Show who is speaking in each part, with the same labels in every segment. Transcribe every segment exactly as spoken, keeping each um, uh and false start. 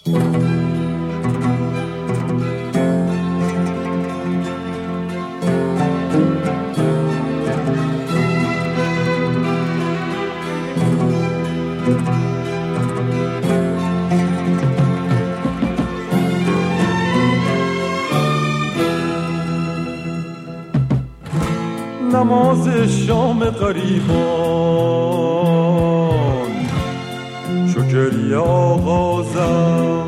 Speaker 1: نماز شام غریبان چو گریه آغازم،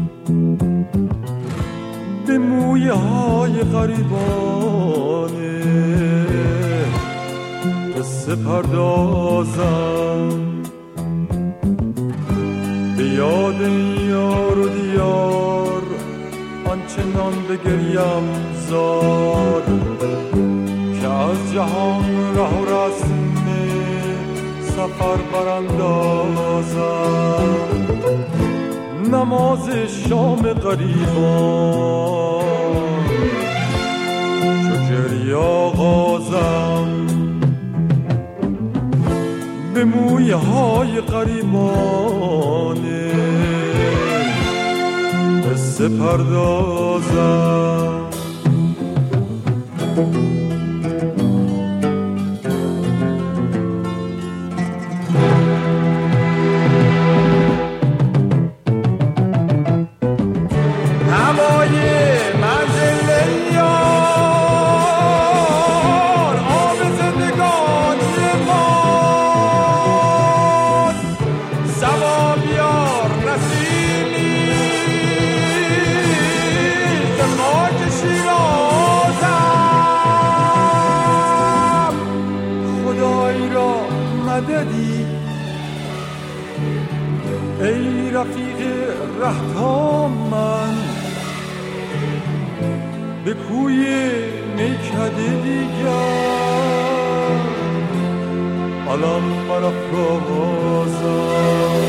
Speaker 1: به مویه های غریبانه قصه پردازم، به یاد یار و دیار آنچنان بگریم زار که از جهان راه و رسم سفر براندازم. نماز شام غریبان چو گریه آغازم، به مویه های غریبانه قصه پردازم. ای رفیق رهتا من به کوی میکده دیگر الان برافرازم.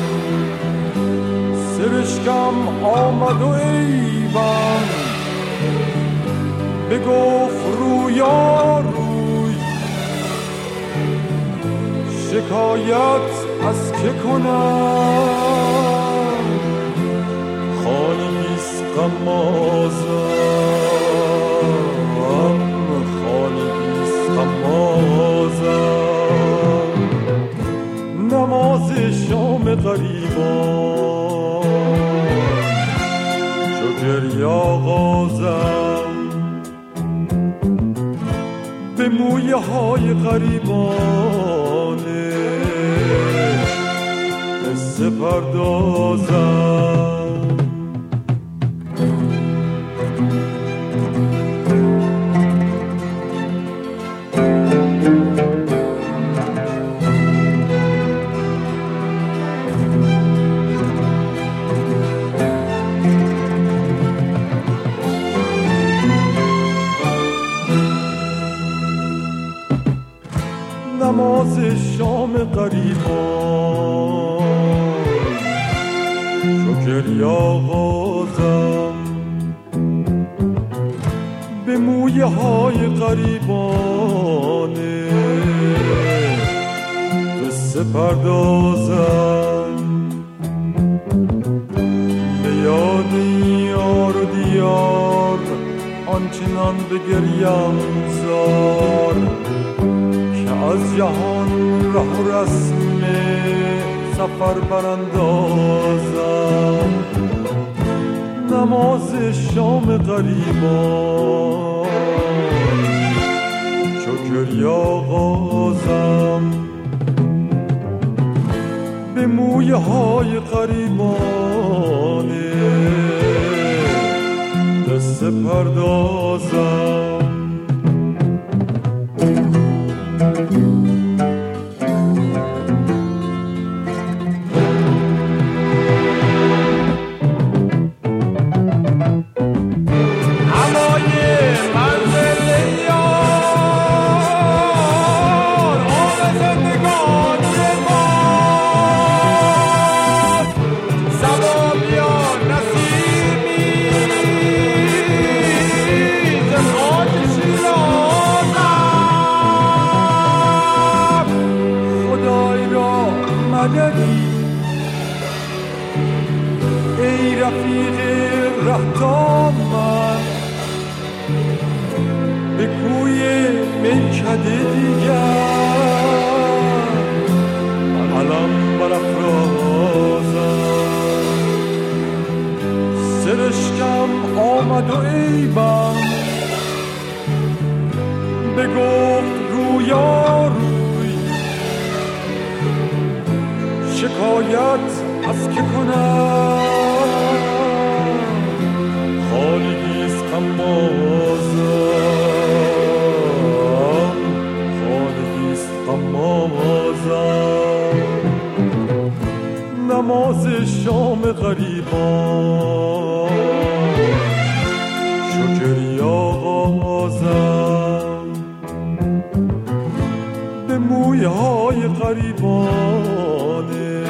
Speaker 1: سرشکم آمد و ایوان بگفت رویا روی، شکایت از که کنم خانگیست غمازم، خانگیست غمازم. نماز شام غریبان چو گریه آغازم، به مویه های غریبانه قصه پردازم. نماز شام غریبان چو گریه آغازم، به مویه های غریبانه قصه پردازم. به یاد یار و دیار آنچنان بگریم زار که از جهان راه و رسم سفر براندازم. نماز شام غریبان چو گریه آغازم، به مویه های غریبانه قصه پردازم.
Speaker 2: Oh
Speaker 1: رفیق رهتا من به کوی میکده دیگر علم برافرازم. سرشکم آمد و عیبم بگفت رویا روی، شکایت از که کنم خالقیست قمازم، خالقیست قمازم. نماز شام غریبان شکری آغازم، به مویه های غریبانه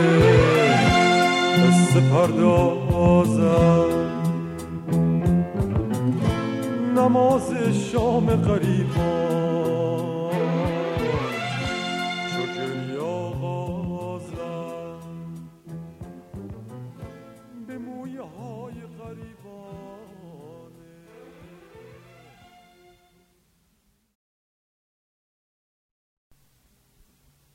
Speaker 1: قصه پردازم. نماز شام غریبان